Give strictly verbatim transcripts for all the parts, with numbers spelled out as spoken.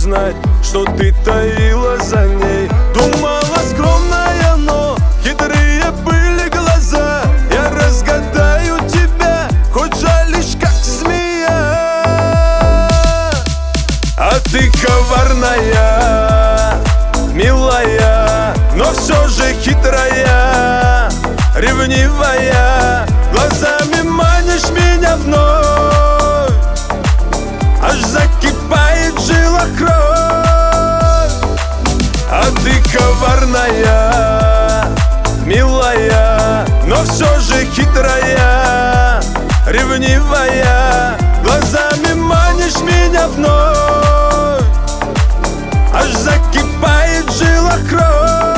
узнать, что ты таила за ней. Думала скромная, но хитрые были глаза. Я разгадаю тебя, хоть жалишь, как змея. А ты коварная, милая, но все же хитрая, ревнивая. Глазами манишь меня вновь, аж закипает в жилах кровь. А ты коварная, милая, но все же хитрая, ревнивая. Глазами манишь меня вновь, аж закипает в жилах кровь.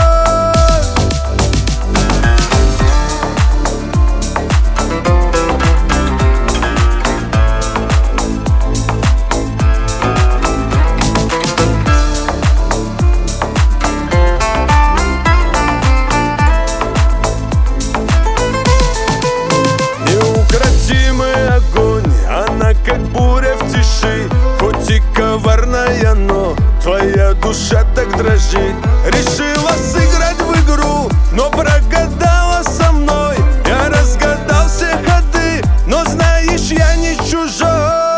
Как буря в тиши, хоть и коварная, но твоя душа так дрожит. Решила сыграть в игру, но прогадала со мной. Я разгадал все ходы, но знаешь, я не чужой.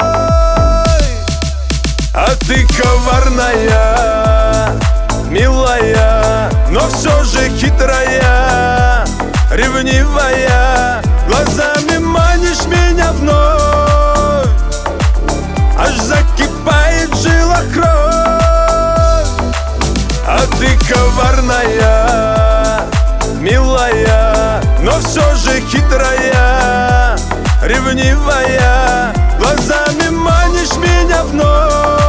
А ты коварная, милая, но все же хитрая, ревнивая. Глазами манишь меня вновь, аж закипает в жилах кровь. А ты коварная, милая, но все же хитрая, ревнивая. Глазами манишь меня вновь,